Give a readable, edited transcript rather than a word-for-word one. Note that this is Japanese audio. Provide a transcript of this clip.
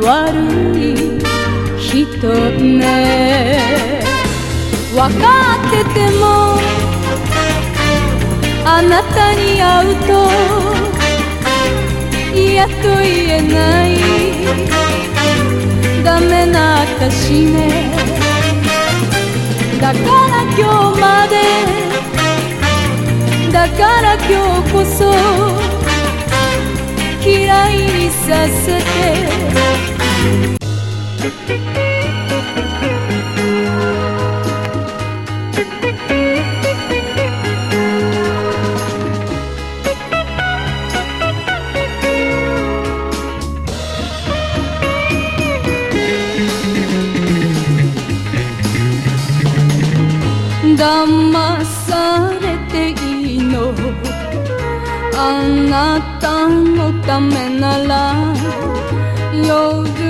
悪い人ね。分かっててもあなたに会うと嫌と言えないダメな私ね。だから今日まで、だから今日こそ嫌いにさせて。騙されていいの、あなたのためなら夜